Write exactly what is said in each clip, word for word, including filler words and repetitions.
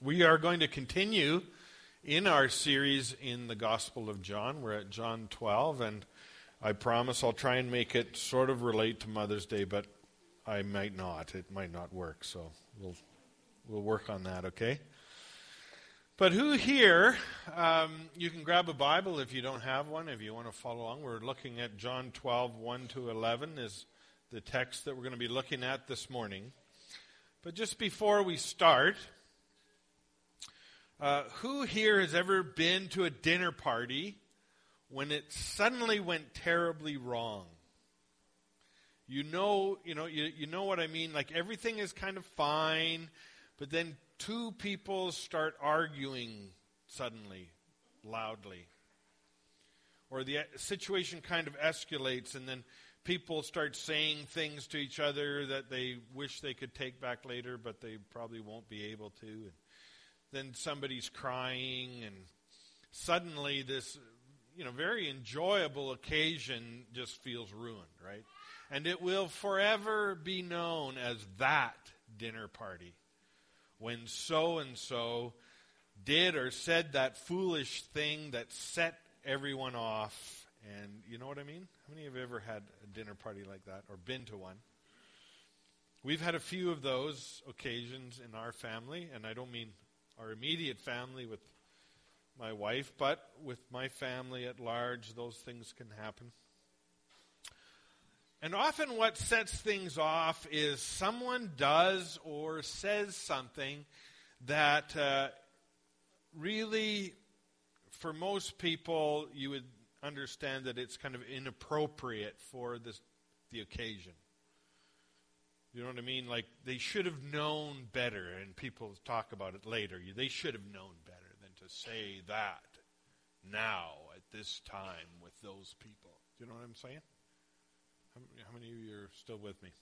We are going to continue in our series in the Gospel of John. We're at John twelve, and I promise I'll try and make it sort of relate to Mother's Day, but I might not. It might not work, so we'll we'll work on that, okay? But who here, um, you can grab a Bible if you don't have one, if you want to follow along. We're looking at John twelve, one to eleven is the text that we're going to be looking at this morning. But just before we start, uh, who here has ever been to a dinner party when it suddenly went terribly wrong? You know, you know, you, you know what I mean? Like everything is kind of fine, but then two people start arguing suddenly, loudly. Or the situation kind of escalates, and then people start saying things to each other that they wish they could take back later, but they probably won't be able to. And then somebody's crying, and suddenly this, you know, very enjoyable occasion just feels ruined, right? And it will forever be known as that dinner party, when so-and-so did or said that foolish thing that set everyone off. And you know what I mean? How many of you have ever had a dinner party like that or been to one? We've had a few of those occasions in our family, and I don't mean our immediate family with my wife, but with my family at large, those things can happen. And often what sets things off is someone does or says something that uh, really, for most people, you would understand that it's kind of inappropriate for this, the occasion. You know what I mean? Like they should have known better, and people talk about it later. They should have known better than to say that now at this time with those people. Do you know what I'm saying? How, how many of you are still with me?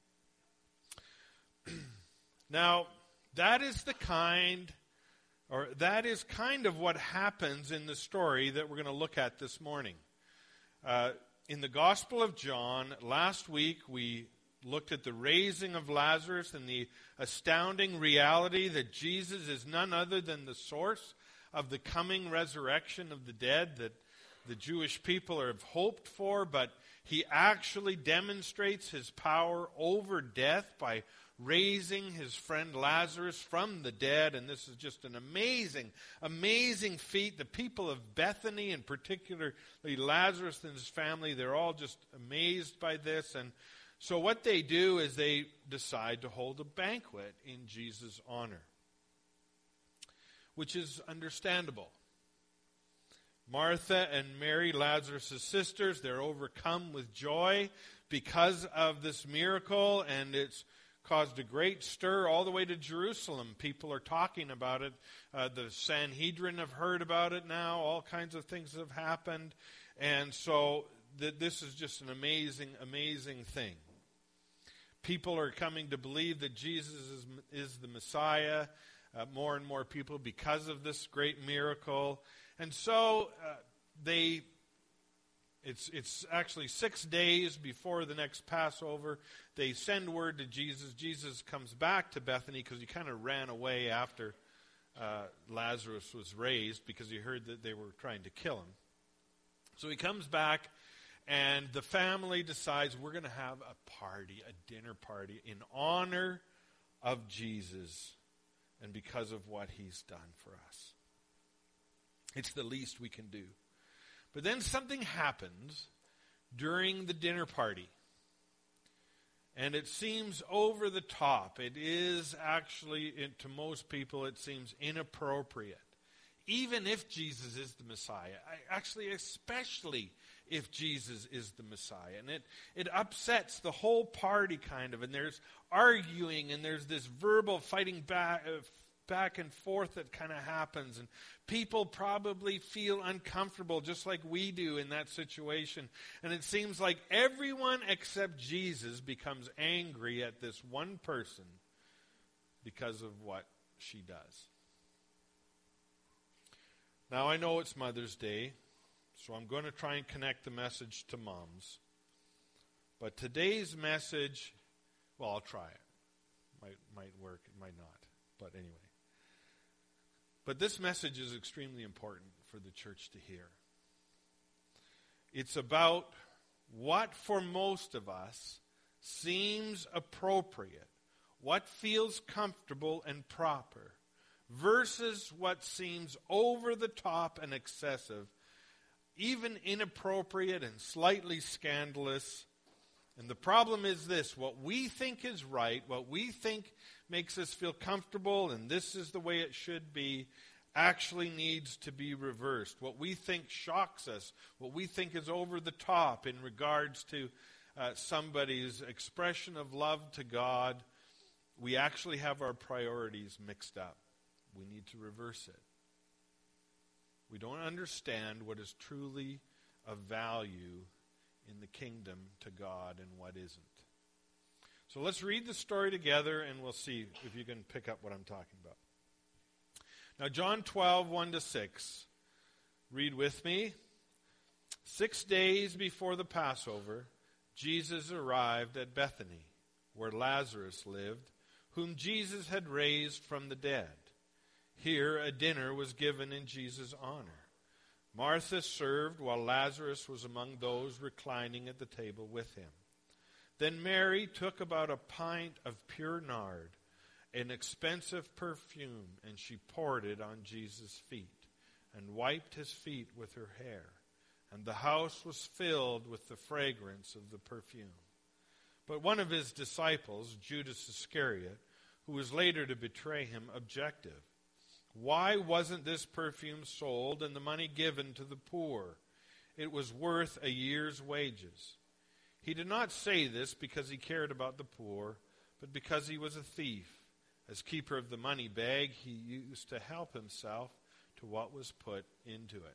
Now, that is the kind, or that is kind of what happens in the story that we're going to look at this morning. Uh, in the Gospel of John, last week we looked at the raising of Lazarus and the astounding reality that Jesus is none other than the source of the coming resurrection of the dead that the Jewish people have hoped for, but he actually demonstrates his power over death by raising his friend Lazarus from the dead. And this is just an amazing, amazing feat. The people of Bethany, and particularly Lazarus and his family, they're all just amazed by this. And so what they do is they decide to hold a banquet in Jesus' honor, which is understandable. Martha and Mary, Lazarus' sisters, they're overcome with joy because of this miracle, and it's caused a great stir all the way to Jerusalem. People are talking about it. Uh, the Sanhedrin have heard about it now. All kinds of things have happened. And so th- this is just an amazing, amazing thing. People are coming to believe that Jesus is, is the Messiah. Uh, more and more people because of this great miracle. And so uh, they, it's it's actually six days before the next Passover. They send word to Jesus. Jesus comes back to Bethany because he kind of ran away after uh, Lazarus was raised because he heard that they were trying to kill him. So he comes back, and the family decides we're going to have a party, a dinner party, in honor of Jesus and because of what he's done for us. It's the least we can do. But then something happens during the dinner party. And it seems over the top. It is actually, it, to most people, it seems inappropriate. Even if Jesus is the Messiah. I, actually, especially if Jesus is the Messiah. And it, it upsets the whole party kind of. And there's arguing, and there's this verbal fighting back, uh, back and forth that kind of happens. And people probably feel uncomfortable just like we do in that situation. And it seems like everyone except Jesus becomes angry at this one person because of what she does. Now, I know it's Mother's Day, so I'm going to try and connect the message to moms. But today's message, well, I'll try it. Might might work, it might not. But anyway. But this message is extremely important for the church to hear. It's about what for most of us seems appropriate, what feels comfortable and proper, versus what seems over the top and excessive, even inappropriate and slightly scandalous. And the problem is this: what we think is right, what we think makes us feel comfortable, and this is the way it should be, actually needs to be reversed. What we think shocks us, what we think is over the top in regards to uh, somebody's expression of love to God, we actually have our priorities mixed up. We need to reverse it. We don't understand what is truly of value in the kingdom to God and what isn't. So let's read the story together and we'll see if you can pick up what I'm talking about. Now, John twelve, one to six. Read with me. Six days before the Passover, Jesus arrived at Bethany, where Lazarus lived, whom Jesus had raised from the dead. Here a dinner was given in Jesus' honor. Martha served while Lazarus was among those reclining at the table with him. Then Mary took about a pint of pure nard, an expensive perfume, and she poured it on Jesus' feet and wiped his feet with her hair. And the house was filled with the fragrance of the perfume. But one of his disciples, Judas Iscariot, who was later to betray him, objected. Why wasn't this perfume sold and the money given to the poor? It was worth a year's wages. He did not say this because he cared about the poor, but because he was a thief. As keeper of the money bag, he used to help himself to what was put into it.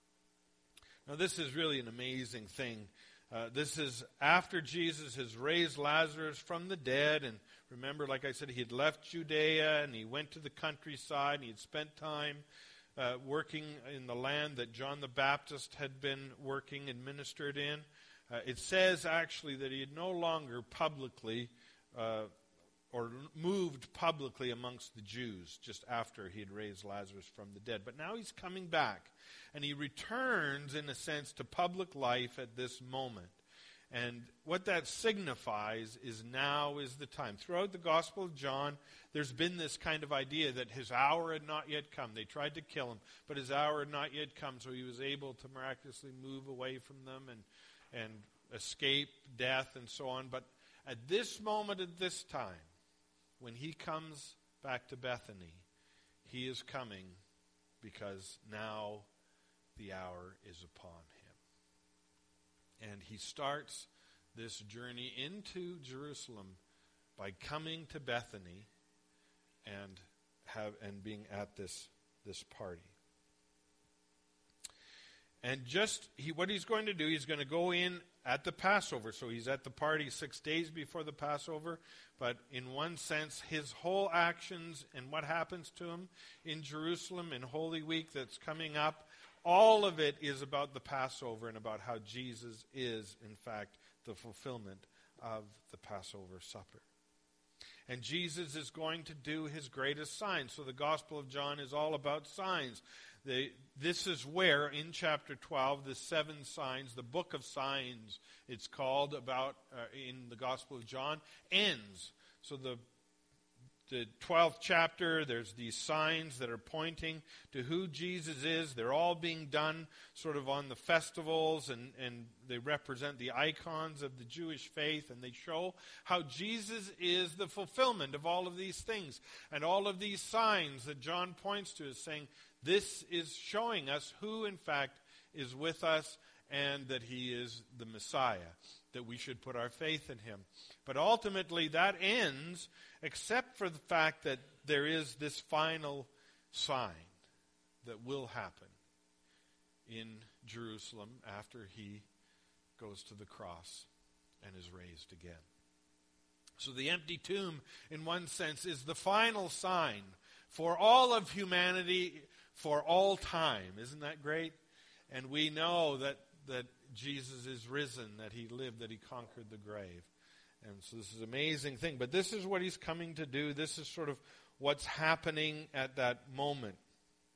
Now, this is really an amazing thing. Uh, this is after Jesus has raised Lazarus from the dead. And remember, like I said, he had left Judea and he went to the countryside. And he had spent time uh, working in the land that John the Baptist had been working and ministered in. Uh, it says actually that he had no longer publicly uh, or moved publicly amongst the Jews just after he had raised Lazarus from the dead. But now he's coming back, and he returns, in a sense, to public life at this moment. And what that signifies is now is the time. Throughout the Gospel of John, there's been this kind of idea that his hour had not yet come. They tried to kill him, but his hour had not yet come, so he was able to miraculously move away from them and, and escape death and so on. But at this moment, at this time, when he comes back to Bethany, he is coming because now the hour is upon him. And he starts this journey into Jerusalem by coming to Bethany and have and being at this, this party. And just he, what he's going to do, he's going to go in at the Passover. So he's at the party six days before the Passover. But in one sense, his whole actions and what happens to him in Jerusalem in Holy Week that's coming up, all of it is about the Passover and about how Jesus is, in fact, the fulfillment of the Passover supper. And Jesus is going to do his greatest sign. So the Gospel of John is all about signs. The, this is where, in chapter twelve, the seven signs, the book of signs, it's called, about uh, in the Gospel of John, ends. So the the twelfth chapter, there's these signs that are pointing to who Jesus is. They're all being done sort of on the festivals, and, and they represent the icons of the Jewish faith, and they show how Jesus is the fulfillment of all of these things. And all of these signs that John points to is saying, this is showing us who, in fact, is with us and that he is the Messiah, that we should put our faith in him. But ultimately, that ends, except for the fact that there is this final sign that will happen in Jerusalem after he goes to the cross and is raised again. So the empty tomb, in one sense, is the final sign for all of humanity for all time. Isn't that great? And we know that, that Jesus is risen, that he lived, that he conquered the grave. And so this is an amazing thing. But this is what he's coming to do. This is sort of what's happening at that moment.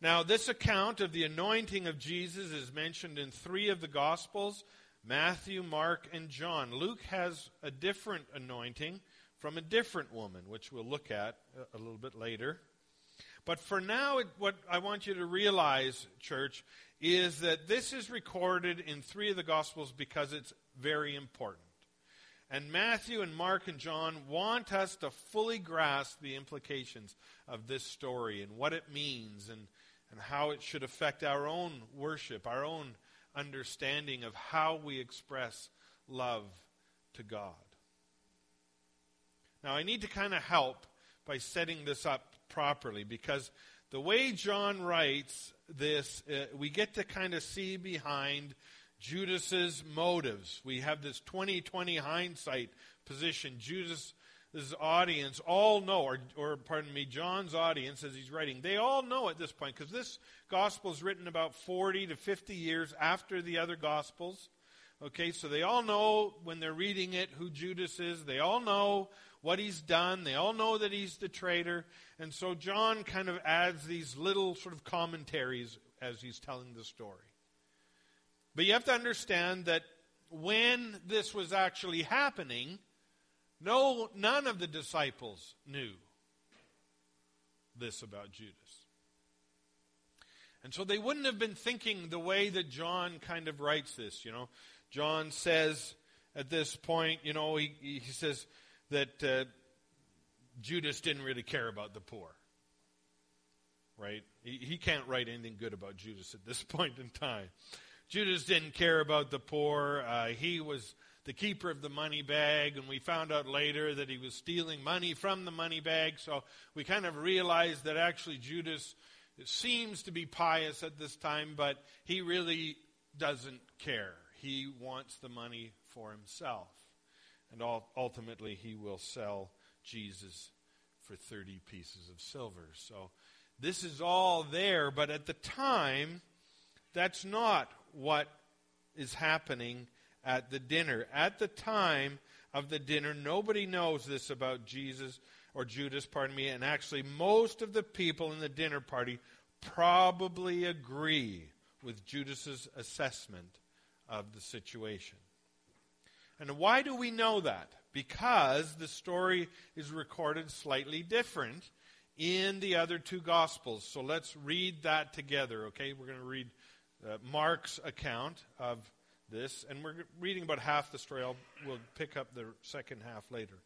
Now, this account of the anointing of Jesus is mentioned in three of the Gospels, Matthew, Mark, and John. Luke has a different anointing from a different woman, which we'll look at a little bit later. But for now, what I want you to realize, church, is that this is recorded in three of the Gospels because it's very important. And Matthew and Mark and John want us to fully grasp the implications of this story and what it means and, and how it should affect our own worship, our own understanding of how we express love to God. Now, I need to kind of help by setting this up properly, because the way John writes this, uh, we get to kind of see behind Judas's motives. We have this twenty twenty hindsight position. Judas's audience all know, or, or pardon me, John's audience as he's writing, they all know at this point, because this gospel is written about forty to fifty years after the other gospels. Okay, so they all know when they're reading it who Judas is. They all know what he's done. They all know that he's the traitor. And so John kind of adds these little sort of commentaries as he's telling the story. But you have to understand that when this was actually happening, no, none of the disciples knew this about Judas. And so they wouldn't have been thinking the way that John kind of writes this, you know. John says at this point, you know, he, he says that uh, Judas didn't really care about the poor. Right? He, he can't write anything good about Judas at this point in time. Judas didn't care about the poor. Uh, he was the keeper of the money bag, and we found out later that he was stealing money from the money bag. So we kind of realized that actually Judas seems to be pious at this time, but he really doesn't care. He wants the money for himself. And ultimately he will sell Jesus for thirty pieces of silver. So this is all there, but at the time, that's not what is happening at the dinner. At the time of the dinner, nobody knows this about Jesus, or Judas, pardon me, and actually most of the people in the dinner party probably agree with Judas's assessment of the situation. And why do we know that? Because the story is recorded slightly different in the other two Gospels. So let's read that together, okay? We're going to read uh, Mark's account of this, and we're reading about half the story. I'll, we'll pick up the second half later.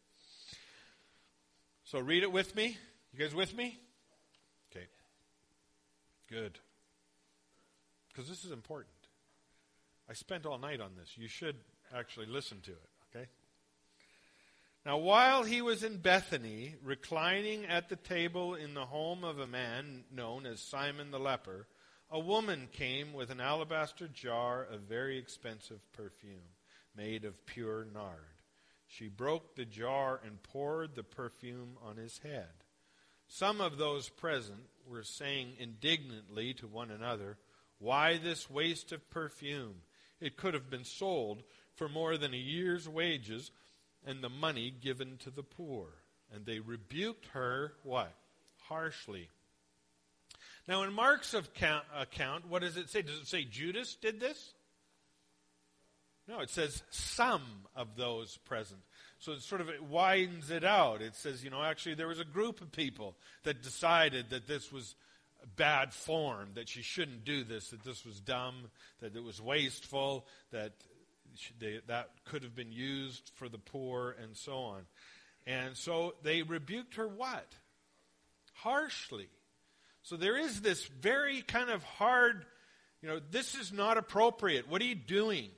So read it with me. You guys with me? Okay. Good. Because this is important. I spent all night on this. You should actually listen to it, okay? Now, while he was in Bethany, reclining at the table in the home of a man known as Simon the leper, a woman came with an alabaster jar of very expensive perfume made of pure nard. She broke the jar and poured the perfume on his head. Some of those present were saying indignantly to one another, "Why this waste of perfume? It could have been sold for more than a year's wages and the money given to the poor." And they rebuked her, what? Harshly. Now in Mark's account, account, what does it say? Does it say Judas did this? No, it says some of those present. So it sort of it widens it out. It says, you know, actually there was a group of people that decided that this was bad form, that she shouldn't do this, that this was dumb, that it was wasteful, that they, that could have been used for the poor, and so on. And so they rebuked her what? Harshly. So there is this very kind of hard, you know, this is not appropriate. What are you doing?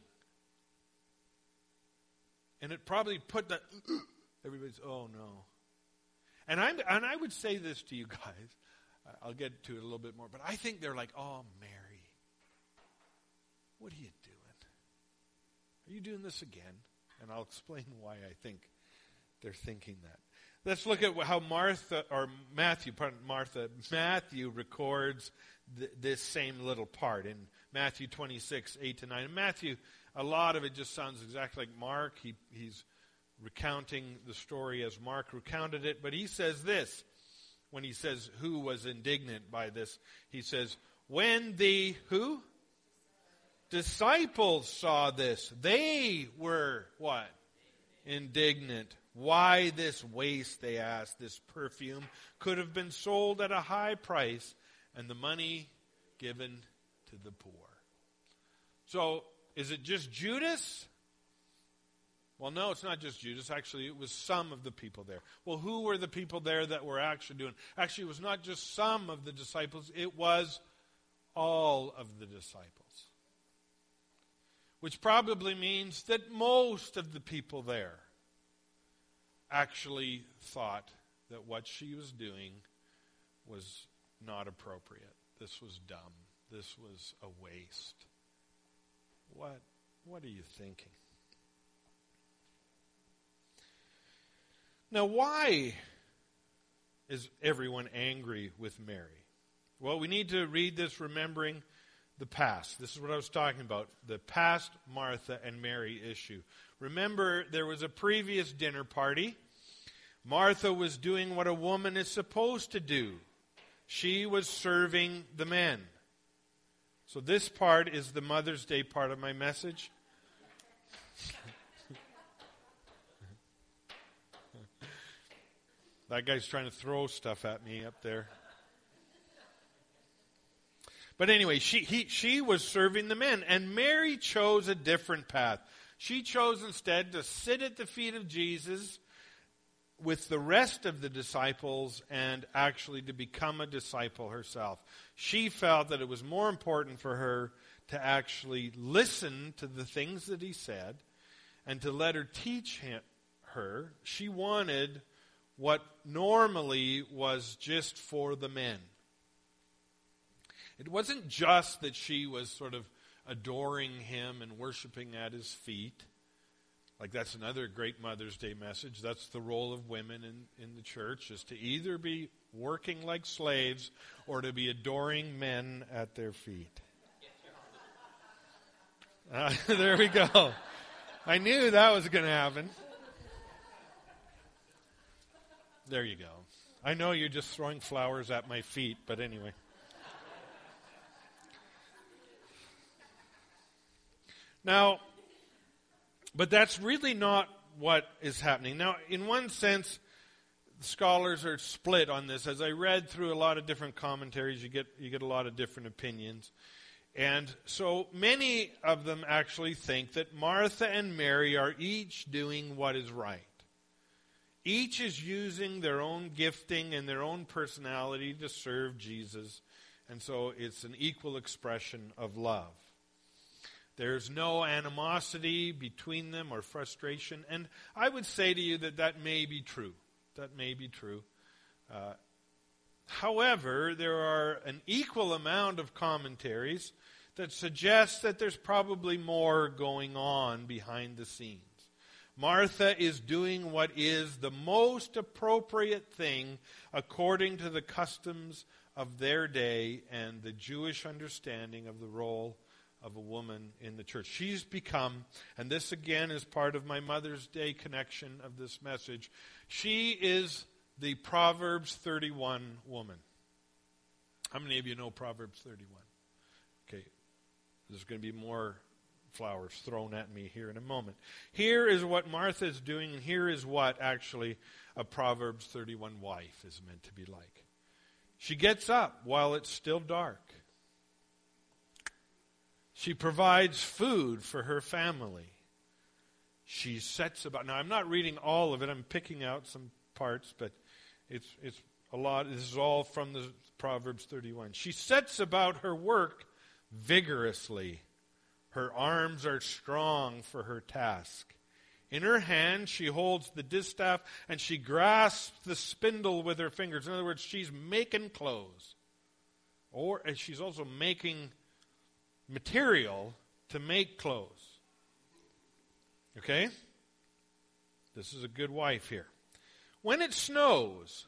And it probably put that, everybody's, oh no. And, I'm, and I would say this to you guys. I'll get to it a little bit more. But I think they're like, oh, Mary, what are you doing? Are you doing this again? And I'll explain why I think they're thinking that. Let's look at how Martha, or Matthew, pardon, Martha, Matthew records th- this same little part in Matthew twenty-six, eight to nine. And Matthew, a lot of it just sounds exactly like Mark. He, he's recounting the story as Mark recounted it. But he says this, when he says who was indignant by this, he says, when the who? Disciples saw this, they were what? Indignant. Why this waste, they asked. This perfume could have been sold at a high price and the money given to the poor. So, is it just Judas? Well, no, it's not just Judas. Actually, it was some of the people there. Well, who were the people there that were actually doing? Actually, it was not just some of the disciples. It was all of the disciples. Which probably means that most of the people there actually thought that what she was doing was not appropriate. This was dumb. This was a waste. What, what are you thinking? Now, why is everyone angry with Mary? Well, we need to read this remembering the past. This is what I was talking about, the past Martha and Mary issue. Remember, there was a previous dinner party. Martha was doing what a woman is supposed to do. She was serving the men. So this part is the Mother's Day part of my message. That guy's trying to throw stuff at me up there. But anyway, she he, she was serving the men, and Mary chose a different path. She chose instead to sit at the feet of Jesus with the rest of the disciples and actually to become a disciple herself. She felt that it was more important for her to actually listen to the things that he said and to let her teach him, her. She wanted what normally was just for the men. It wasn't just that she was sort of adoring him and worshiping at his feet. Like that's another great Mother's Day message. That's the role of women in, in the church, is to either be working like slaves or to be adoring men at their feet. Uh, there we go. I knew that was going to happen. There you go. I know you're just throwing flowers at my feet, but anyway. Now, but that's really not what is happening. Now, in one sense, scholars are split on this. As I read through a lot of different commentaries, you get you get a lot of different opinions. And so many of them actually think that Martha and Mary are each doing what is right. Each is using their own gifting and their own personality to serve Jesus. And so it's an equal expression of love. There's no animosity between them or frustration. And I would say to you that that may be true. That may be true. Uh, however, there are an equal amount of commentaries that suggest that there's probably more going on behind the scenes. Martha is doing what is the most appropriate thing according to the customs of their day and the Jewish understanding of the role of a woman in the church. She's become, and this again is part of my Mother's Day connection of this message, she is the Proverbs thirty-one woman. How many of you know Proverbs thirty-one? Okay, there's going to be more flowers thrown at me here in a moment. Here is what Martha is doing, and here is what actually a Proverbs thirty-one wife is meant to be like. She gets up while it's still dark. She provides food for her family. She sets about... Now, I'm not reading all of it. I'm picking out some parts, but it's it's a lot. This is all from the Proverbs thirty-one. She sets about her work vigorously. Her arms are strong for her task. In her hand, she holds the distaff, and she grasps the spindle with her fingers. In other words, she's making clothes. Or and she's also making material to make clothes. Okay? This is a good wife here. When it snows,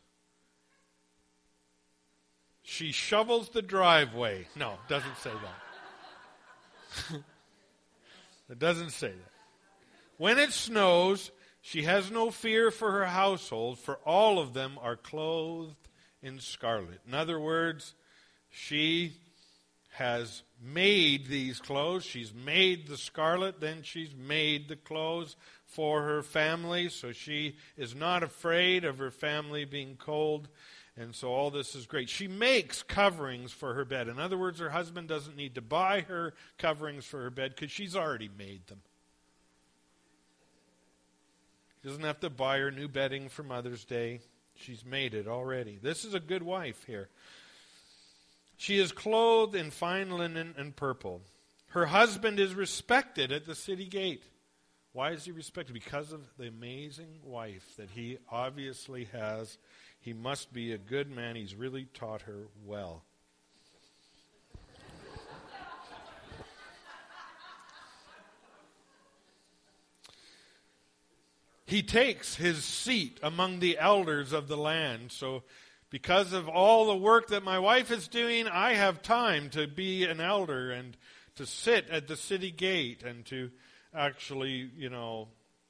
she shovels the driveway. No, it doesn't say that. It doesn't say that. When it snows, she has no fear for her household, for all of them are clothed in scarlet. In other words, she has made these clothes. She's made the scarlet, then she's made the clothes for her family. So she is not afraid of her family being cold. And so all this is great. She makes coverings for her bed. In other words, her husband doesn't need to buy her coverings for her bed because she's already made them. He doesn't have to buy her new bedding for Mother's Day. She's made it already. This is a good wife here. She is clothed in fine linen and purple. Her husband is respected at the city gate. Why is he respected? Because of the amazing wife that he obviously has. He must be a good man. He's really taught her well. He takes his seat among the elders of the land. So because of all the work that my wife is doing, I have time to be an elder and to sit at the city gate and to actually, you know,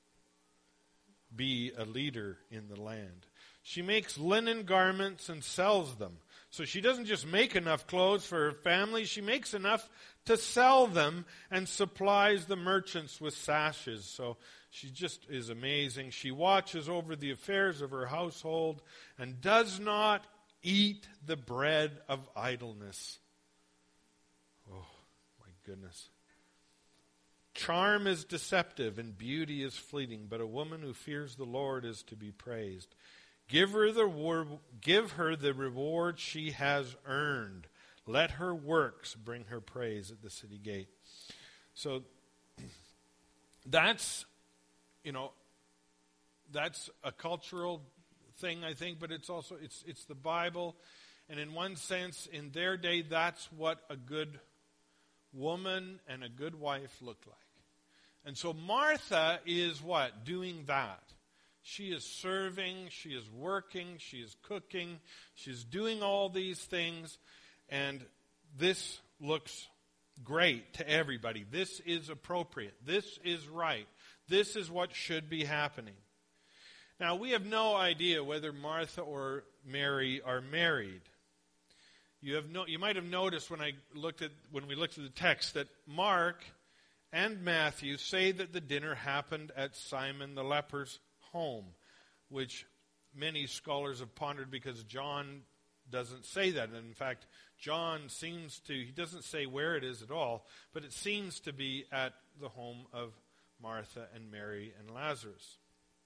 be a leader in the land. She makes linen garments and sells them. So she doesn't just make enough clothes for her family, she makes enough to sell them and supplies the merchants with sashes. So she just is amazing. She watches over the affairs of her household and does not eat the bread of idleness. Oh, my goodness. Charm is deceptive and beauty is fleeting, but a woman who fears the Lord is to be praised. Give her the wor- give her the reward she has earned. Let her works bring her praise at the city gate. So that's, you know, that's a cultural thing, I think, but it's also it's it's the Bible, and in one sense, in their day, that's what a good woman and a good wife looked like. And so Martha is what? Doing that. She is serving, she is working, she is cooking, she's doing all these things, and this looks great to everybody. This is appropriate. This is right. This is what should be happening. Now, we have no idea whether Martha or Mary are married. You have no, you might have noticed when I looked at when we looked at the text that Mark and Matthew say that the dinner happened at Simon the leper's home, which many scholars have pondered because John doesn't say that. And in fact, John seems to, he doesn't say where it is at all, but it seems to be at the home of Martha and Mary and Lazarus.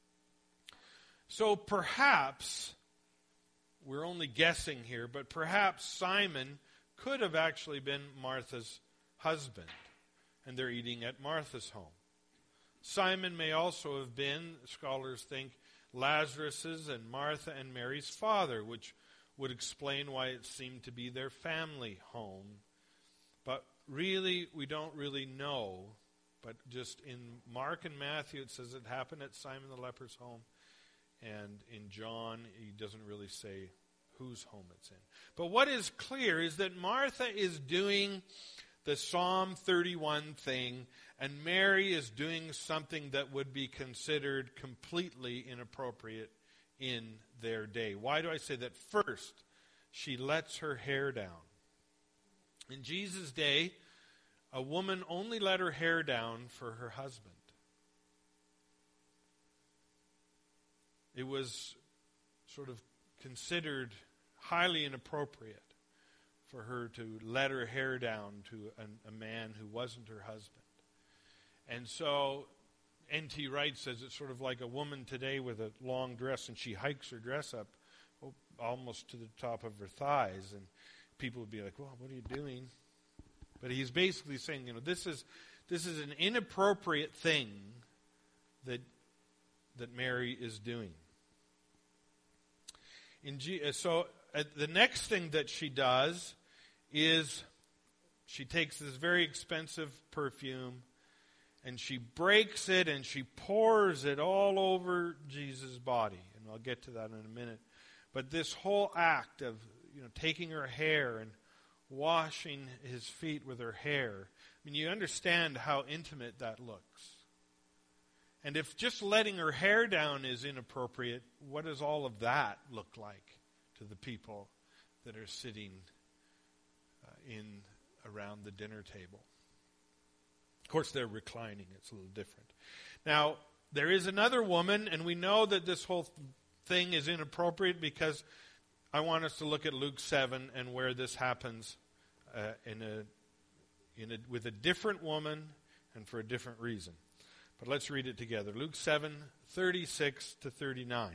So perhaps, we're only guessing here, but perhaps Simon could have actually been Martha's husband, and they're eating at Martha's home. Simon may also have been, scholars think, Lazarus's and Martha and Mary's father, which would explain why it seemed to be their family home. But really, we don't really know. But just in Mark and Matthew, it says it happened at Simon the leper's home. And in John, he doesn't really say whose home it's in. But what is clear is that Martha is doing the Psalm thirty-one thing, and Mary is doing something that would be considered completely inappropriate in their day. Why do I say that? First, she lets her hair down. In Jesus' day, a woman only let her hair down for her husband. It was sort of considered highly inappropriate for her to let her hair down to a, a man who wasn't her husband. And so N T Wright says it's sort of like a woman today with a long dress, and she hikes her dress up almost to the top of her thighs, and people would be like, well, what are you doing? But he's basically saying, you know, this is this is an inappropriate thing that that Mary is doing. In G, so uh, the next thing that she does is she takes this very expensive perfume and she breaks it and she pours it all over Jesus' body. And I'll get to that in a minute. But this whole act of, you know, taking her hair and washing his feet with her hair, I mean, you understand how intimate that looks. And if just letting her hair down is inappropriate, what does all of that look like to the people that are sitting uh, in around the dinner table. Of course, they're reclining. It's a little different. Now, there is another woman, and we know that this whole thing is inappropriate because I want us to look at Luke seven and where this happens uh, in a, in a, with a different woman and for a different reason. But let's read it together. Luke seven, thirty-six to thirty-nine.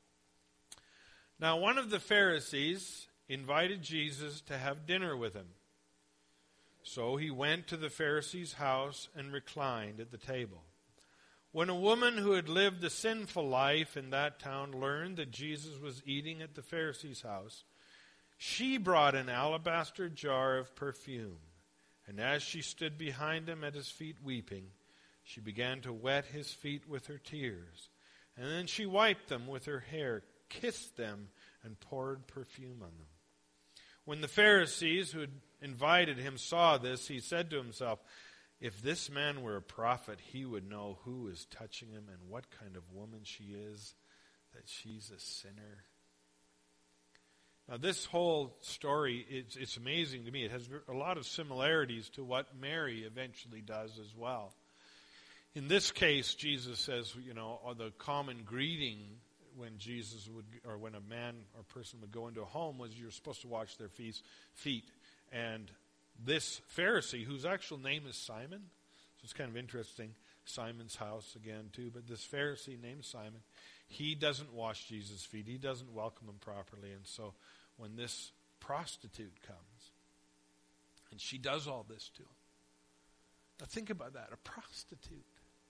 Now, one of the Pharisees invited Jesus to have dinner with him. So he went to the Pharisee's house and reclined at the table. When a woman who had lived a sinful life in that town learned that Jesus was eating at the Pharisee's house, she brought an alabaster jar of perfume, and as she stood behind him at his feet weeping, she began to wet his feet with her tears, and then she wiped them with her hair, kissed them, and poured perfume on them. When the Pharisees who had invited him saw this, he said to himself, "If this man were a prophet, he would know who is touching him and what kind of woman she is, that she's a sinner." Now, this whole story, it's, it's amazing to me. It has a lot of similarities to what Mary eventually does as well. In this case, Jesus says, you know, the common greeting when Jesus would, or when a man or person would go into a home was you're supposed to wash their feet. And this Pharisee, whose actual name is Simon, so it's kind of interesting, Simon's house again too, but this Pharisee named Simon, he doesn't wash Jesus' feet. He doesn't welcome him properly. And so when this prostitute comes, and she does all this to him. Now think about that, a prostitute.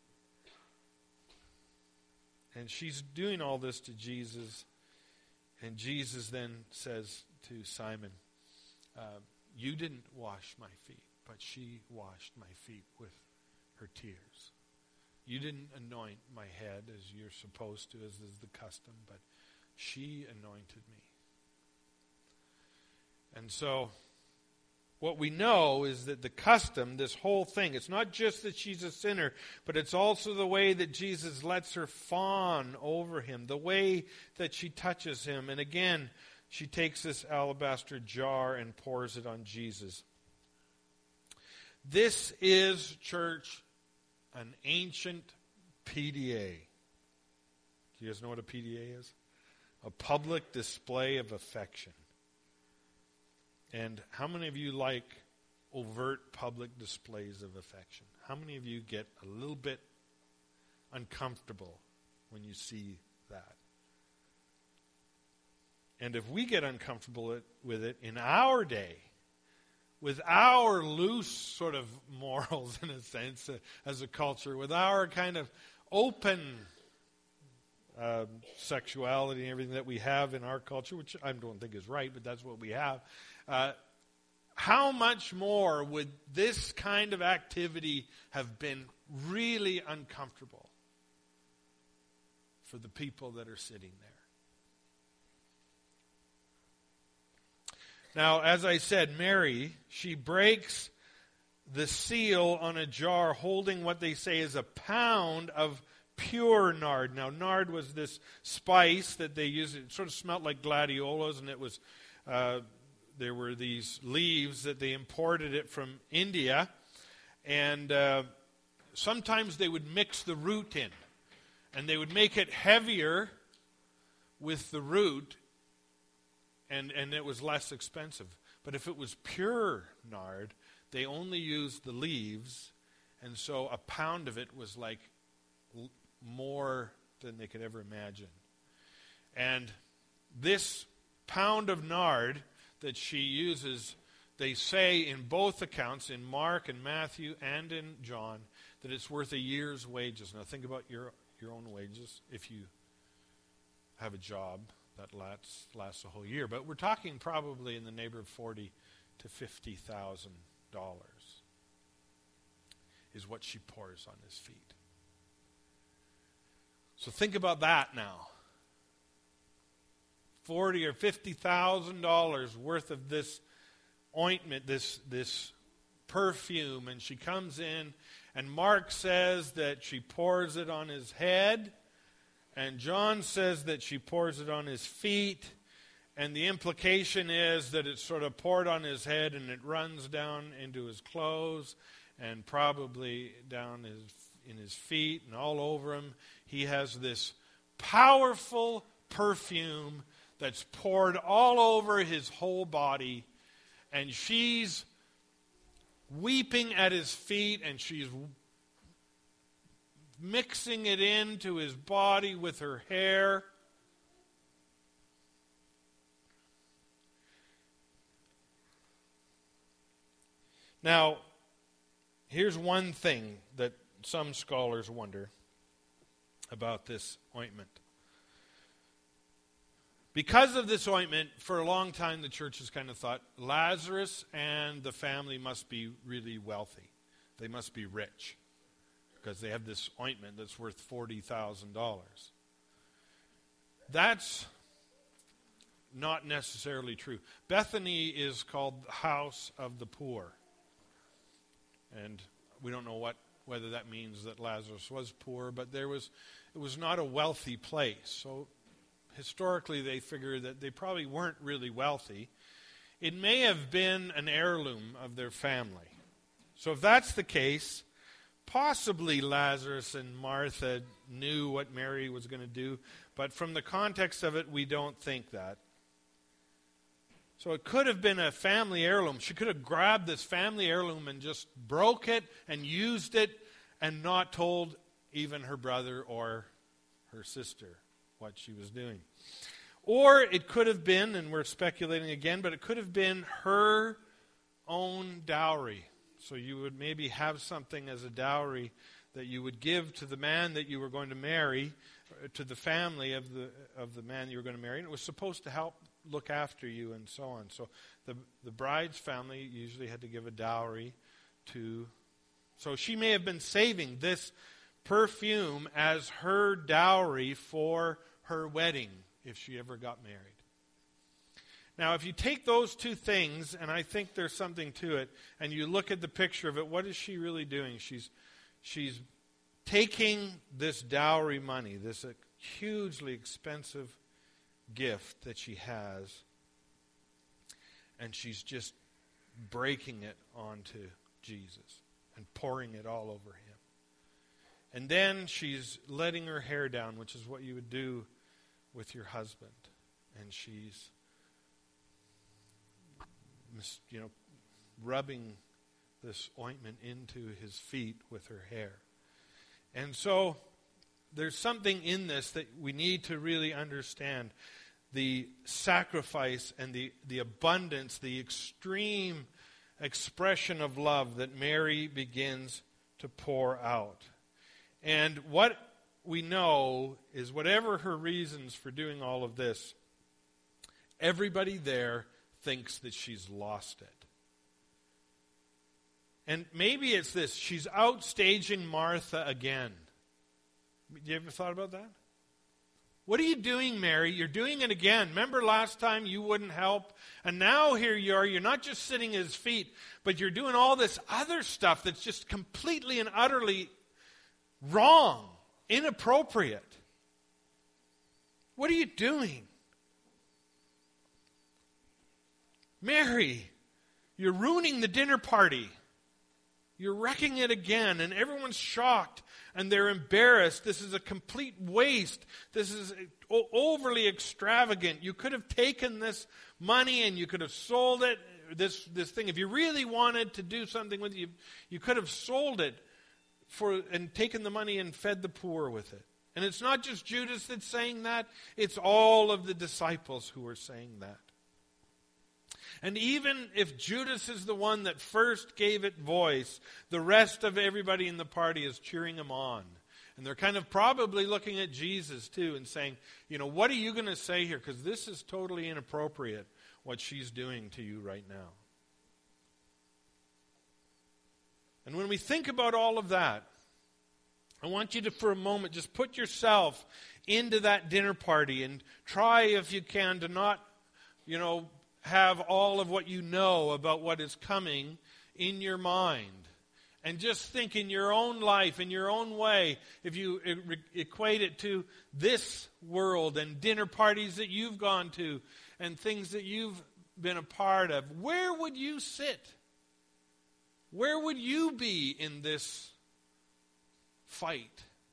And she's doing all this to Jesus. And Jesus then says to Simon, uh, you didn't wash my feet, but she washed my feet with her tears. You didn't anoint my head as you're supposed to, as is the custom, but she anointed me. And so what we know is that the custom, this whole thing, it's not just that she's a sinner, but it's also the way that Jesus lets her fawn over him, the way that she touches him. And again, she takes this alabaster jar and pours it on Jesus. This is, church, an ancient P D A. Do you guys know what a P D A is? A public display of affection. And how many of you like overt public displays of affection? How many of you get a little bit uncomfortable when you see that? And if we get uncomfortable with it in our day, with our loose sort of morals in a sense, uh, as a culture, with our kind of open uh, sexuality and everything that we have in our culture, which I don't think is right, but that's what we have, uh, how much more would this kind of activity have been really uncomfortable for the people that are sitting there? Now, as I said, Mary, she breaks the seal on a jar holding what they say is a pound of pure nard. Now, nard was this spice that they used. It sort of smelled like gladiolas, and it was uh, there were these leaves that they imported it from India, and uh, sometimes they would mix the root in, and they would make it heavier with the root, and, and it was less expensive. But if it was pure nard, they only used the leaves, and so a pound of it was like l- more than they could ever imagine. And this pound of nard that she uses, they say in both accounts, in Mark and Matthew and in John, that it's worth a year's wages. Now think about your your own wages if you have a job that lasts lasts a whole year. But we're talking probably in the neighborhood of forty to fifty thousand dollars is what she pours on his feet. So think about that now. Forty or fifty thousand dollars worth of this ointment, this this perfume, and she comes in, and Mark says that she pours it on his head, and John says that she pours it on his feet, And the implication is that it's sort of poured on his head and it runs down into his clothes and probably down his, in his feet and all over him. He has this powerful perfume that's poured all over his whole body. And she's weeping at his feet, and she's mixing it into his body with her hair. Now, here's one thing that some scholars wonder about this ointment. Because of this ointment, for a long time the church has kind of thought Lazarus and the family must be really wealthy. They must be rich because they have this ointment that's worth forty thousand dollars. That's not necessarily true. Bethany is called the house of the poor. And we don't know what whether that means that Lazarus was poor, but there was it was not a wealthy place. So historically they figured that they probably weren't really wealthy. It may have been an heirloom of their family. So if that's the case, possibly Lazarus and Martha knew what Mary was going to do, but from the context of it, we don't think that. So it could have been a family heirloom. She could have grabbed this family heirloom and just broke it and used it and not told even her brother or her sister what she was doing. Or it could have been, and we're speculating again, but it could have been her own dowry. So you would maybe have something as a dowry that you would give to the man that you were going to marry, to the family of the of the man you were going to marry. And it was supposed to help look after you and so on. So the the bride's family usually had to give a dowry to. So she may have been saving this perfume as her dowry for her wedding if she ever got married. Now, if you take those two things, and I think there's something to it, and you look at the picture of it, what is she really doing? She's she's taking this dowry money, this uh, hugely expensive gift that she has, and she's just breaking it onto Jesus and pouring it all over him. And then she's letting her hair down, which is what you would do with your husband. And she's, you know, rubbing this ointment into his feet with her hair. And so there's something in this that we need to really understand. The sacrifice and the, the abundance, the extreme expression of love that Mary begins to pour out. And what we know is whatever her reasons for doing all of this, everybody there thinks that she's lost it. And maybe it's this, she's outstaging Martha again. You ever thought about that? What are you doing, Mary? You're doing it again. Remember last time you wouldn't help? And now here you are. You're not just sitting at his feet, but you're doing all this other stuff that's just completely and utterly wrong, inappropriate. What are you doing? Mary, you're ruining the dinner party. You're wrecking it again, and everyone's shocked, and they're embarrassed. This is a complete waste. This is overly extravagant. You could have taken this money and you could have sold it, this, this thing. If you really wanted to do something with it, you, you could have sold it for and taken the money and fed the poor with it. And it's not just Judas that's saying that. It's all of the disciples who are saying that. And even if Judas is the one that first gave it voice, the rest of everybody in the party is cheering him on. And they're kind of probably looking at Jesus too and saying, you know, what are you going to say here? Because this is totally inappropriate, what she's doing to you right now. And when we think about all of that, I want you to, for a moment, just put yourself into that dinner party and try, if you can, to not, you know, have all of what you know about what is coming in your mind. And just think in your own life, in your own way, if you equate it to this world and dinner parties that you've gone to and things that you've been a part of, where would you sit? Where would you be in this fight?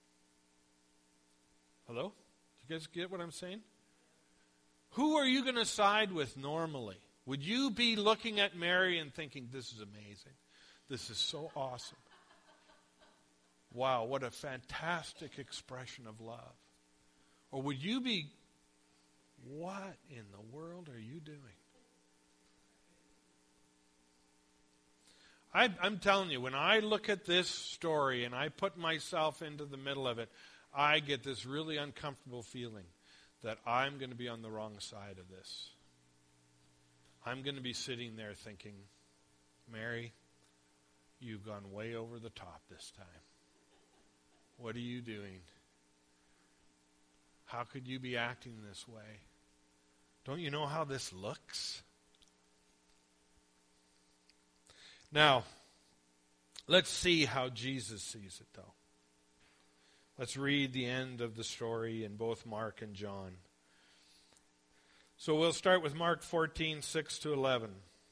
Hello? Do you guys get what I'm saying? Who are you going to side with normally? Would you be looking at Mary and thinking, this is amazing. This is so awesome. Wow, what a fantastic expression of love. Or would you be, what in the world are you doing? I, I'm telling you, when I look at this story and I put myself into the middle of it, I get this really uncomfortable feeling that I'm going to be on the wrong side of this. I'm going to be sitting there thinking, Mary, you've gone way over the top this time. What are you doing? How could you be acting this way? Don't you know how this looks? Now, let's see how Jesus sees it, though. Let's read the end of the story in both Mark and John. So we'll start with Mark fourteen, six to eleven.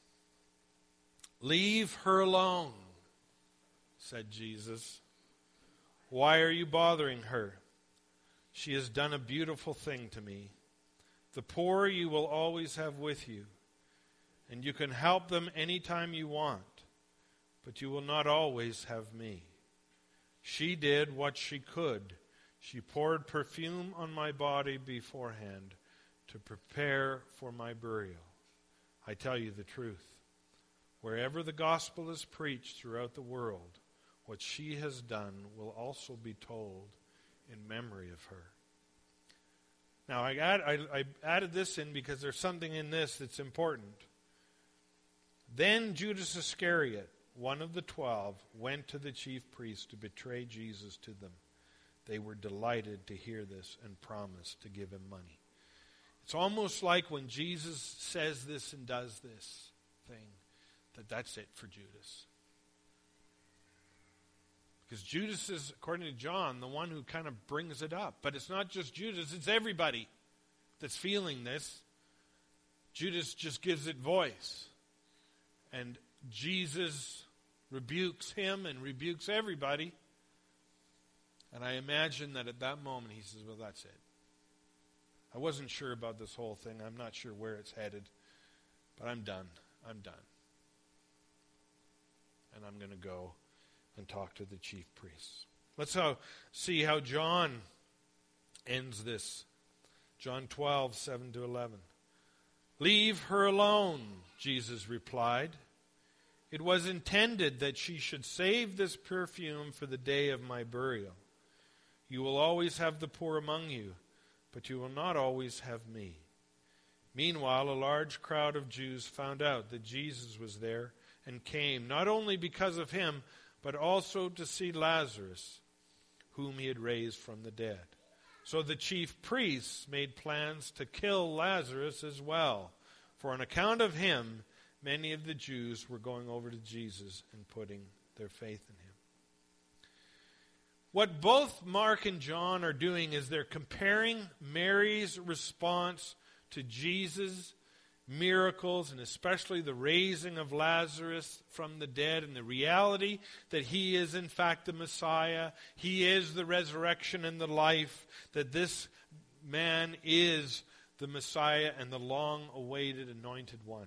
Leave her alone, said Jesus. Why are you bothering her? She has done a beautiful thing to me. The poor you will always have with you, and you can help them anytime you want, but you will not always have me. She did what she could. She poured perfume on my body beforehand to prepare for my burial. I tell you the truth. Wherever the gospel is preached throughout the world, what she has done will also be told in memory of her. Now, I, add, I, I added this in because there's something in this that's important. Then Judas Iscariot, one of the twelve, went to the chief priests to betray Jesus to them. They were delighted to hear this and promised to give him money. It's almost like when Jesus says this and does this thing, that that's it for Judas. Because Judas is, according to John, the one who kind of brings it up. But it's not just Judas, it's everybody that's feeling this. Judas just gives it voice. And Jesus rebukes him and rebukes everybody. And I imagine that at that moment he says, well, that's it. I wasn't sure about this whole thing. I'm not sure where it's headed. But I'm done. I'm done. And I'm going to go and talk to the chief priests. Let's how, see how John ends this. John twelve, seven to eleven. Leave her alone, Jesus replied. It was intended that she should save this perfume for the day of my burial. You will always have the poor among you, but you will not always have me. Meanwhile, a large crowd of Jews found out that Jesus was there and came, not only because of him, but also to see Lazarus, whom he had raised from the dead. So the chief priests made plans to kill Lazarus as well. For on account of him, many of the Jews were going over to Jesus and putting their faith in him. What both Mark and John are doing is they're comparing Mary's response to Jesus' miracles, and especially the raising of Lazarus from the dead, and the reality that he is in fact the Messiah. He is the resurrection and the life, that this man is the Messiah and the long-awaited anointed one.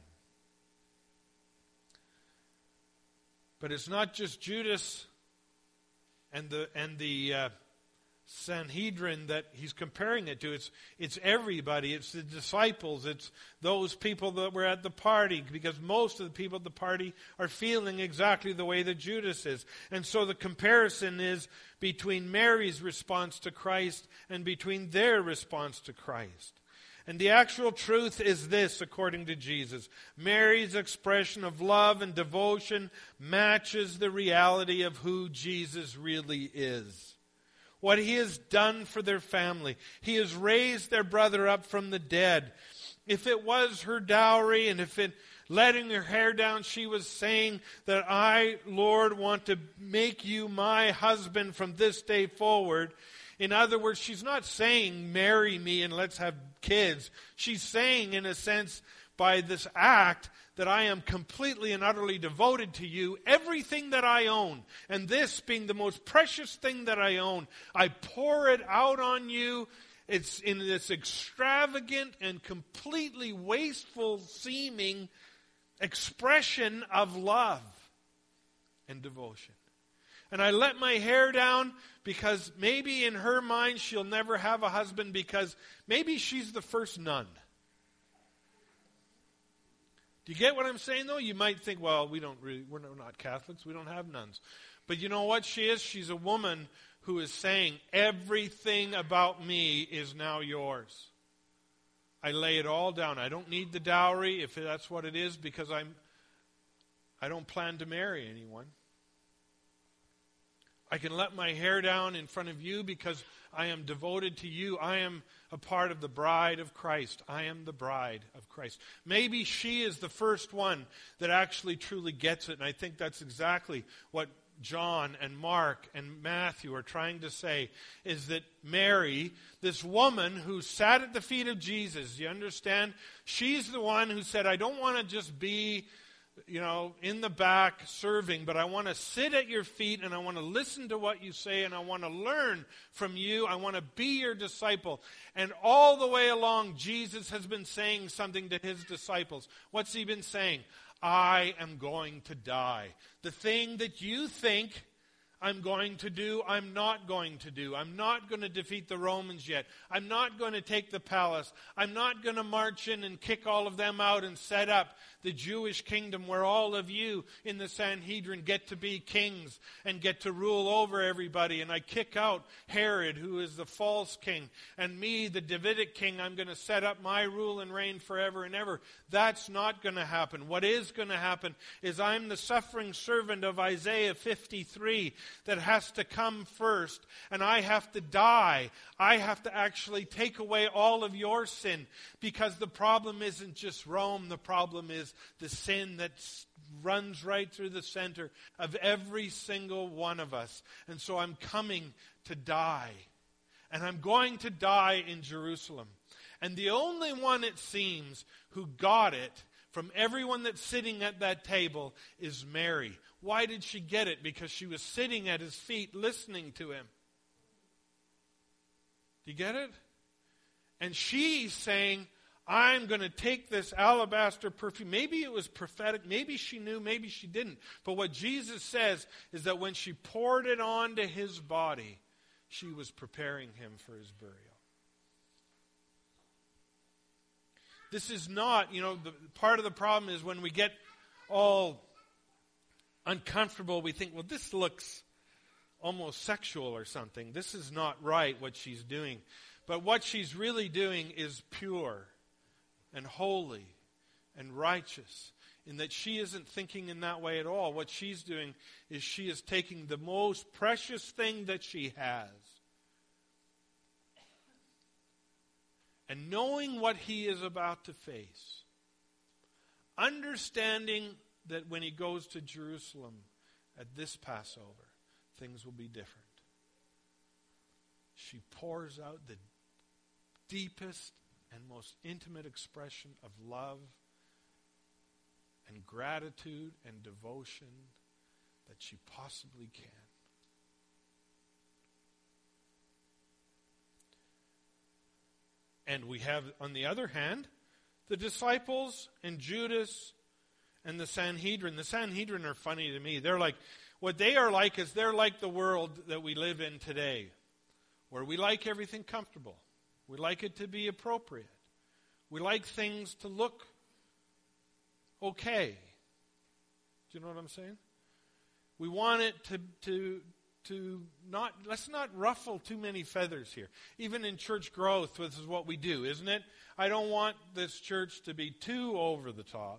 But it's not just Judas and the and the uh, Sanhedrin that he's comparing it to. It's it's everybody. It's the disciples. It's those people that were at the party, because most of the people at the party are feeling exactly the way that Judas is. And so the comparison is between Mary's response to Christ and between their response to Christ. And the actual truth is this, according to Jesus. Mary's expression of love and devotion matches the reality of who Jesus really is. What he has done for their family. He has raised their brother up from the dead. If it was her dowry, and if it letting her hair down, she was saying that I, Lord, want to make you my husband from this day forward. In other words, she's not saying, marry me and let's have kids. She's saying, in a sense, by this act, that I am completely and utterly devoted to you, everything that I own, and this being the most precious thing that I own, I pour it out on you. It's in this extravagant and completely wasteful seeming expression of love and devotion. And I let my hair down because maybe in her mind she'll never have a husband because maybe she's the first nun. Do you get what I'm saying, though? You might think, well, we don't really, we're not Catholics, we don't have nuns. But you know what she is? She's a woman who is saying, everything about me is now yours. I lay it all down. I don't need the dowry, if that's what it is, because I'm, I don't plan to marry anyone. I can let my hair down in front of you because I am devoted to you. I am a part of the bride of Christ. I am the bride of Christ. Maybe she is the first one that actually truly gets it. And I think that's exactly what John and Mark and Matthew are trying to say, is that Mary, this woman who sat at the feet of Jesus, you understand? She's the one who said, I don't want to just be, you know, in the back serving, but I want to sit at your feet and I want to listen to what you say and I want to learn from you. I want to be your disciple. And all the way along, Jesus has been saying something to his disciples. What's he been saying? I am going to die. The thing that you think I'm going to do, I'm not going to do. I'm not going to defeat the Romans yet. I'm not going to take the palace. I'm not going to march in and kick all of them out and set up the Jewish kingdom where all of you in the Sanhedrin get to be kings and get to rule over everybody. And I kick out Herod, who is the false king, and me, the Davidic king. I'm going to set up my rule and reign forever and ever. That's not going to happen. What is going to happen is I'm the suffering servant of Isaiah fifty-three that has to come first, and I have to die. I have to actually take away all of your sin, because the problem isn't just Rome. The problem is the sin that runs right through the center of every single one of us. And so I'm coming to die. And I'm going to die in Jerusalem. And the only one, it seems, who got it from everyone that's sitting at that table is Mary. Why did she get it? Because she was sitting at his feet listening to him. Do you get it? And she's saying, I'm going to take this alabaster perfume. Maybe it was prophetic. Maybe she knew. Maybe she didn't. But what Jesus says is that when she poured it onto his body, she was preparing him for his burial. This is not, you know, the part of the problem is when we get all uncomfortable, we think, well, this looks almost sexual or something. This is not right, what she's doing. But what she's really doing is pure and holy and righteous, in that she isn't thinking in that way at all. What she's doing is she is taking the most precious thing that she has, and knowing what he is about to face, understanding that when he goes to Jerusalem at this Passover, things will be different. She pours out the deepest and most intimate expression of love and gratitude and devotion that she possibly can. And we have, on the other hand, the disciples and Judas and the Sanhedrin. The Sanhedrin are funny to me. They're like, what they are like is they're like the world that we live in today, where we like everything comfortable. We like it to be appropriate. We like things to look okay. Do you know what I'm saying? We want it to to to not, let's not ruffle too many feathers here. Even in church growth, this is what we do, isn't it? I don't want this church to be too over the top.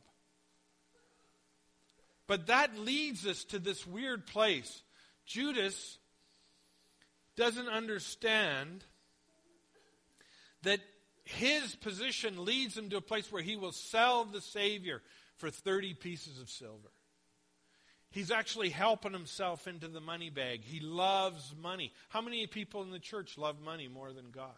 But that leads us to this weird place. Judas doesn't understand that his position leads him to a place where he will sell the Savior for thirty pieces of silver. He's actually helping himself into the money bag. He loves money. How many people in the church love money more than God?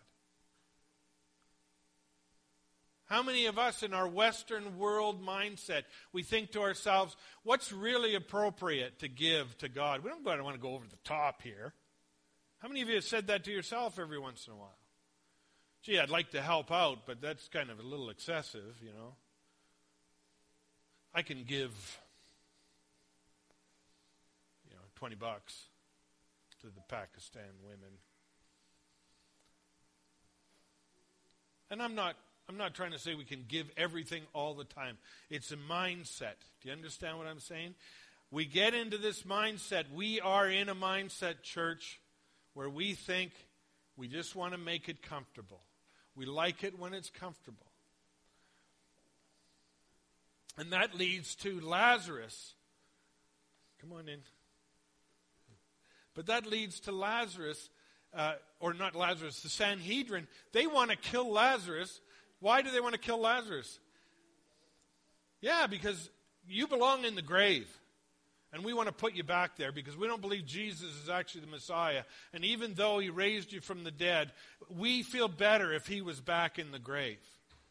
How many of us in our Western world mindset, we think to ourselves, what's really appropriate to give to God? We don't want to go over the top here. How many of you have said that to yourself every once in a while? Gee, I'd like to help out, but that's kind of a little excessive, you know. I can give, you know, twenty bucks to the Pakistan women. And I'm not I'm not trying to say we can give everything all the time. It's a mindset. Do you understand what I'm saying? We get into this mindset. We are in a mindset, church, where we think we just want to make it comfortable. We like it when it's comfortable. And that leads to Lazarus. Come on in. But that leads to Lazarus, uh, or not Lazarus, the Sanhedrin. They want to kill Lazarus. Why do they want to kill Lazarus? Yeah, because you belong in the grave. And we want to put you back there because we don't believe Jesus is actually the Messiah. And even though he raised you from the dead, we feel better if he was back in the grave.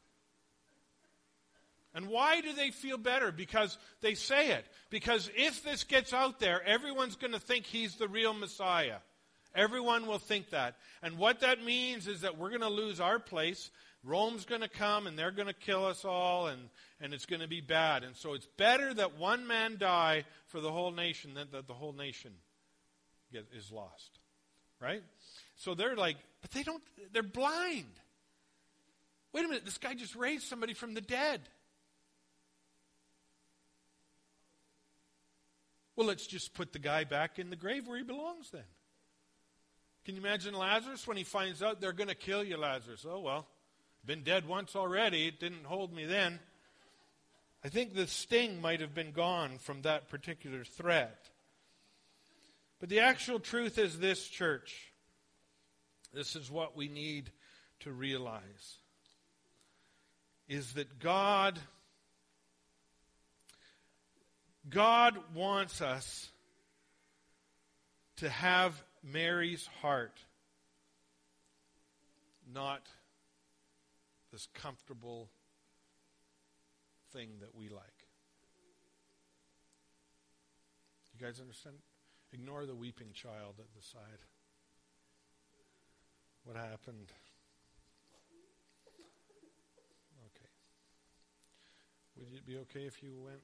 And why do they feel better? Because they say it. Because if this gets out there, everyone's going to think he's the real Messiah. Everyone will think that. And what that means is that we're going to lose our place. Rome's going to come and they're going to kill us all, and, and it's going to be bad. And so it's better that one man die for the whole nation than that the whole nation get, is lost. Right? So they're like, but they don't, they're blind. Wait a minute, this guy just raised somebody from the dead. Well, let's just put the guy back in the grave where he belongs then. Can you imagine Lazarus when he finds out they're going to kill you, Lazarus? Oh, well. Been dead once already. It didn't hold me then. I think the sting might have been gone from that particular threat. But the actual truth is this, church. This is what we need to realize. Is that God, God wants us to have Mary's heart, not this comfortable thing that we like. You guys understand? Ignore the weeping child at the side. What happened? Okay. Would it be okay if you went?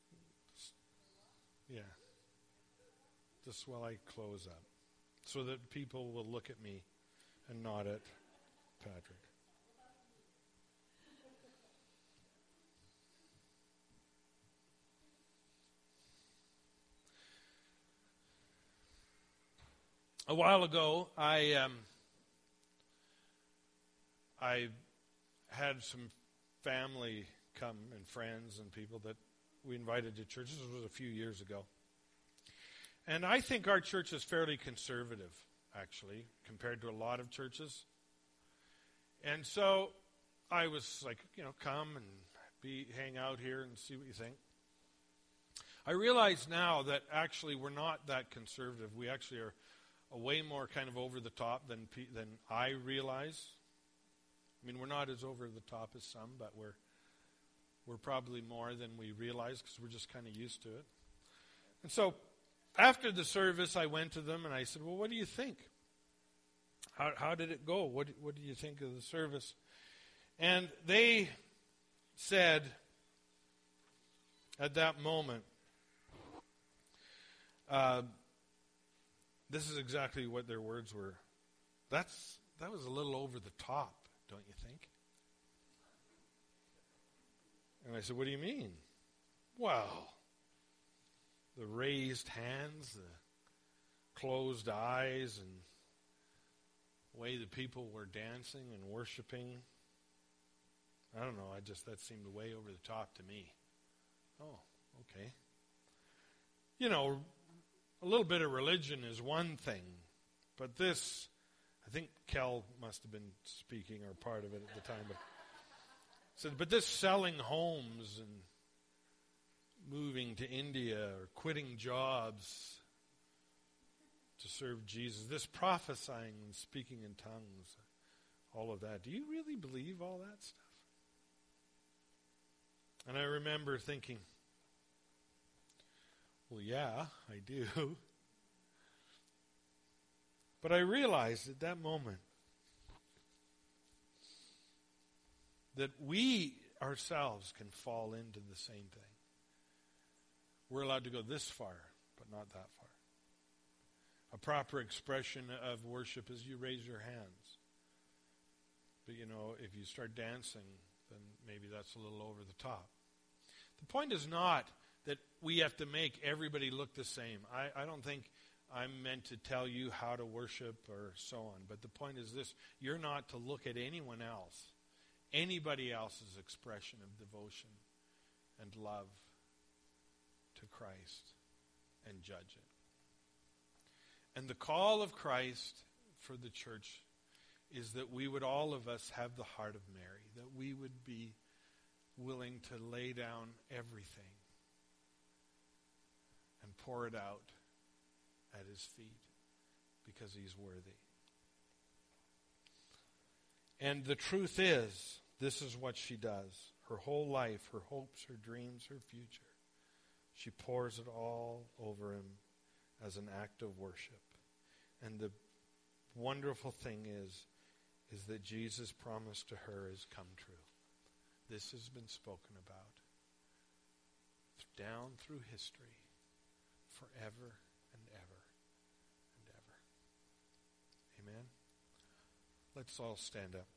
Yeah. Just while I close up. So that people will look at me and nod at Patrick. A while ago, I um, I had some family come and friends and people that we invited to church. This was a few years ago. And I think our church is fairly conservative, actually, compared to a lot of churches. And so I was like, you know, come and be hang out here and see what you think. I realize now that actually we're not that conservative. We actually are a way more kind of over the top than than I realize. I mean, we're not as over the top as some, but we're we're probably more than we realize because we're just kind of used to it. And so after the service, I went to them and I said, well, what do you think? How how did it go? What what do you think of the service? And they said at that moment, uh, this is exactly what their words were. That's that was a little over the top, don't you think? And I said, what do you mean? Well, the raised hands, the closed eyes, and the way the people were dancing and worshiping. I don't know, I just that seemed way over the top to me. Oh, okay. You know, a little bit of religion is one thing, but this, I think Kel must have been speaking or part of it at the time, but said, but this selling homes and moving to India or quitting jobs to serve Jesus. This prophesying and speaking in tongues, all of that. Do you really believe all that stuff? And I remember thinking, well, yeah, I do. But I realized at that moment that we ourselves can fall into the same thing. We're allowed to go this far, but not that far. A proper expression of worship is you raise your hands. But, you know, if you start dancing, then maybe that's a little over the top. The point is not that we have to make everybody look the same. I, I don't think I'm meant to tell you how to worship or so on. But the point is this: you're not to look at anyone else, anybody else's expression of devotion and love to Christ and judge it. And the call of Christ for the church is that we would, all of us, have the heart of Mary, that we would be willing to lay down everything and pour it out at his feet because he's worthy. And the truth is, this is what she does. Her whole life, her hopes, her dreams, her future, she pours it all over him as an act of worship. And the wonderful thing is, is that Jesus' promise to her has come true. This has been spoken about down through history forever and ever and ever. Amen? Let's all stand up.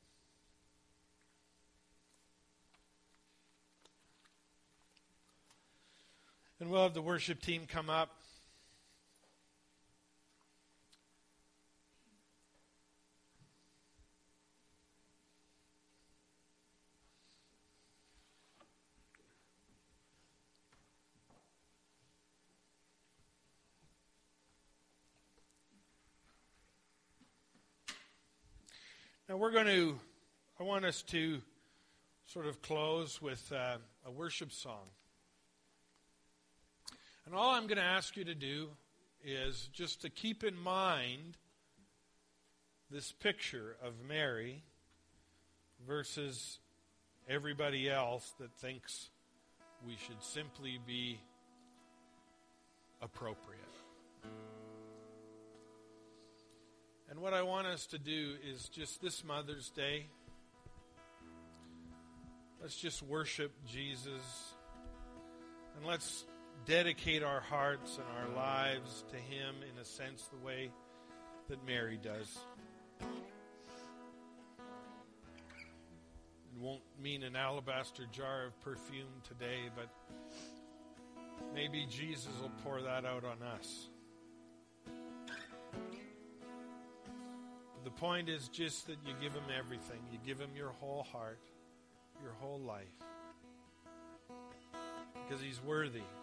And we'll have the worship team come up. Now we're going to, I want us to sort of close with uh, a worship song. And all I'm going to ask you to do is just to keep in mind this picture of Mary versus everybody else that thinks we should simply be appropriate. And what I want us to do is just this Mother's Day, let's just worship Jesus. And let's dedicate our hearts and our lives to him in a sense the way that Mary does. It won't mean an alabaster jar of perfume today, but maybe Jesus will pour that out on us. The point is just that you give him everything. You give him your whole heart, your whole life. Because he's worthy.